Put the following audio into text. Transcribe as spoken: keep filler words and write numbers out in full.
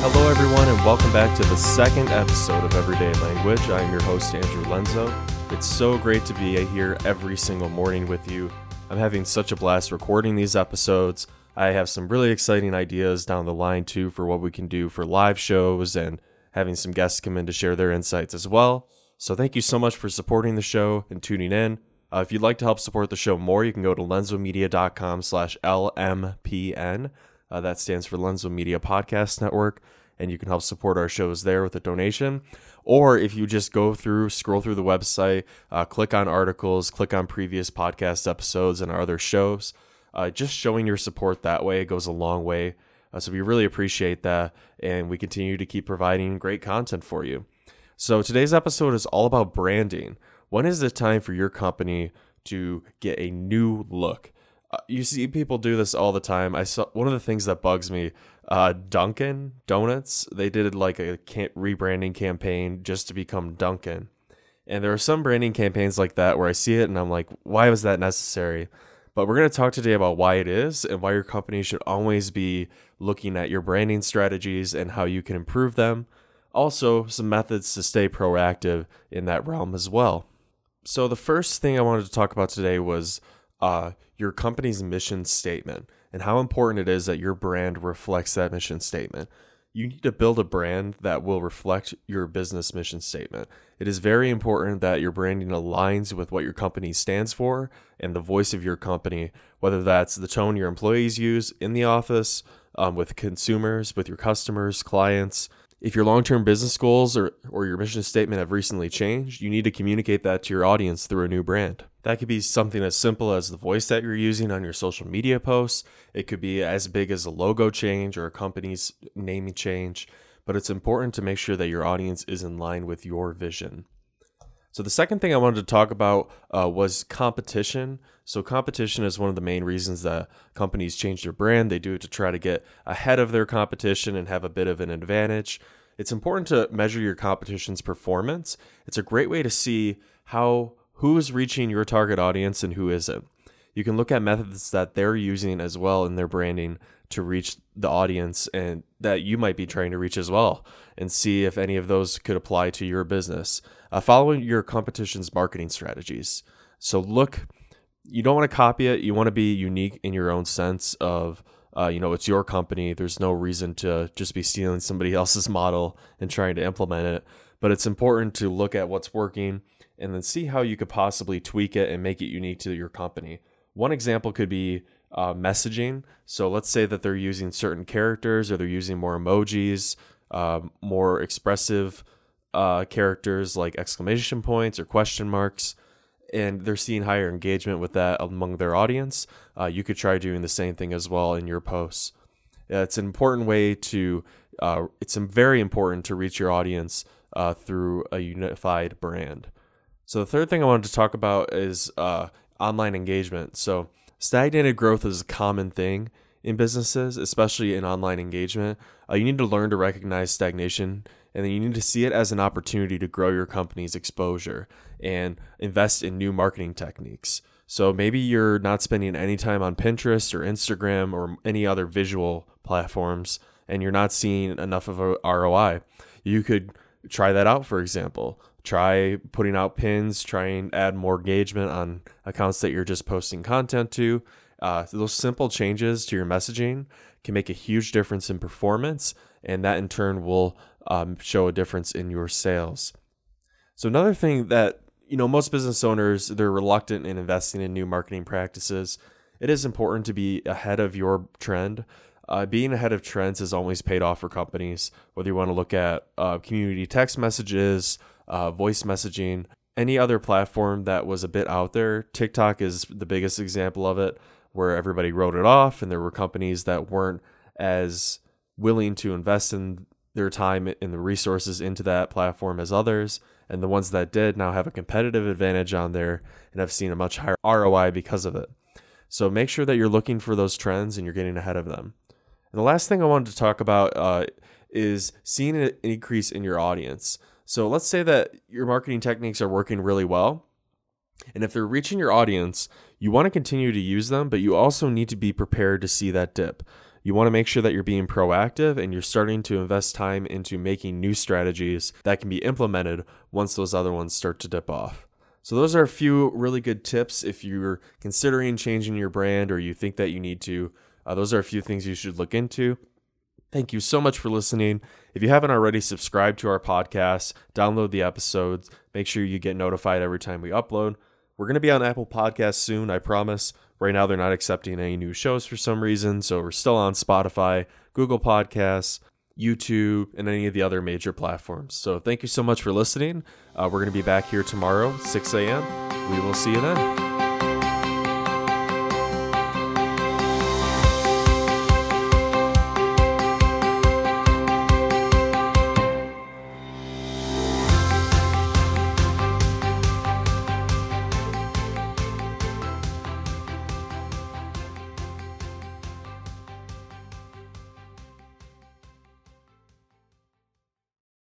Hello, everyone, and welcome back to the second episode of Everyday Language. I am your host, Andrew Lenzo. It's so great to be here every single morning with you. I'm having such a blast recording these episodes. I have some really exciting ideas down the line, too, for what we can do for live shows and having some guests come in to share their insights as well. So thank you so much for supporting the show and tuning in. Uh, if you'd like to help support the show more, you can go to lenzomedia.com slash LMPN. Uh, that stands for Lenzo Media Podcast Network, and you can help support our shows there with a donation. Or if you just go through, scroll through the website, uh, click on articles, click on previous podcast episodes and our other shows, uh, just showing your support that way goes a long way. Uh, so we really appreciate that, and we continue to keep providing great content for you. So today's episode is all about branding. When is the time for your company to get a new look? Uh, you see people do this all the time. I saw one of the things that bugs me, uh, Dunkin' Donuts, they did like a camp- rebranding campaign just to become Dunkin'. And there are some branding campaigns like that where I see it and I'm like, why was that necessary? But we're going to talk today about why it is and why your company should always be looking at your branding strategies and how you can improve them. Also, some methods to stay proactive in that realm as well. So the first thing I wanted to talk about today was uh, your company's mission statement and how important it is that your brand reflects that mission statement. You need to build a brand that will reflect your business mission statement. It is very important that your branding aligns with what your company stands for and the voice of your company, whether that's the tone your employees use in the office, um, with consumers, with your customers, clients. If your long-term business goals or, or your mission statement have recently changed, you need to communicate that to your audience through a new brand. That could be something as simple as the voice that you're using on your social media posts. It could be as big as a logo change or a company's naming change, but it's important to make sure that your audience is in line with your vision. So the second thing I wanted to talk about uh, was competition. So competition is one of the main reasons that companies change their brand. They do it to try to get ahead of their competition and have a bit of an advantage. It's important to measure your competition's performance. It's a great way to see how who is reaching your target audience and who isn't. You can look at methods that they're using as well in their branding to reach the audience and that you might be trying to reach as well, and see if any of those could apply to your business. Uh, following your competition's marketing strategies. So look, you don't want to copy it. You want to be unique in your own sense of, uh, you know, it's your company. There's no reason to just be stealing somebody else's model and trying to implement it. But it's important to look at what's working and then see how you could possibly tweak it and make it unique to your company. One example could be uh, messaging. So let's say that they're using certain characters or they're using more emojis, uh, more expressive uh, characters like exclamation points or question marks, and they're seeing higher engagement with that among their audience. Uh, you could try doing the same thing as well in your posts. Uh, it's an important way to, uh, it's very important to reach your audience uh, through a unified brand. So the third thing I wanted to talk about is uh, online engagement. So stagnated growth is a common thing in businesses, especially in online engagement. Uh, you need to learn to recognize stagnation, and then you need to see it as an opportunity to grow your company's exposure and invest in new marketing techniques. So maybe you're not spending any time on Pinterest or Instagram or any other visual platforms, and you're not seeing enough of a R O I. You could try that out, for example. Try putting out pins, try and add more engagement on accounts that you're just posting content to. Uh, those simple changes to your messaging can make a huge difference in performance, and that in turn will um, show a difference in your sales. So another thing that, you know, most business owners, they're reluctant in investing in new marketing practices. It is important to be ahead of your trend. Uh, being ahead of trends has always paid off for companies, whether you want to look at uh, community text messages, uh, voice messaging, any other platform that was a bit out there. TikTok is the biggest example of it, where everybody wrote it off, and there were companies that weren't as willing to invest in their time and the resources into that platform as others. And the ones that did now have a competitive advantage on there and have seen a much higher R O I because of it. So make sure that you're looking for those trends and you're getting ahead of them. And the last thing I wanted to talk about uh, is seeing an increase in your audience. So let's say that your marketing techniques are working really well. And if they're reaching your audience, you want to continue to use them, but you also need to be prepared to see that dip. You want to make sure that you're being proactive and you're starting to invest time into making new strategies that can be implemented once those other ones start to dip off. So those are a few really good tips if you're considering changing your brand or you think that you need to. Uh, those are a few things you should look into. Thank you so much for listening. If you haven't already, subscribed to our podcast, download the episodes, make sure you get notified every time we upload. We're going to be on Apple Podcasts soon, I promise. Right now, they're not accepting any new shows for some reason, so we're still on Spotify, Google Podcasts, YouTube, and any of the other major platforms. So thank you so much for listening. Uh, we're going to be back here tomorrow, six a.m. We will see you then.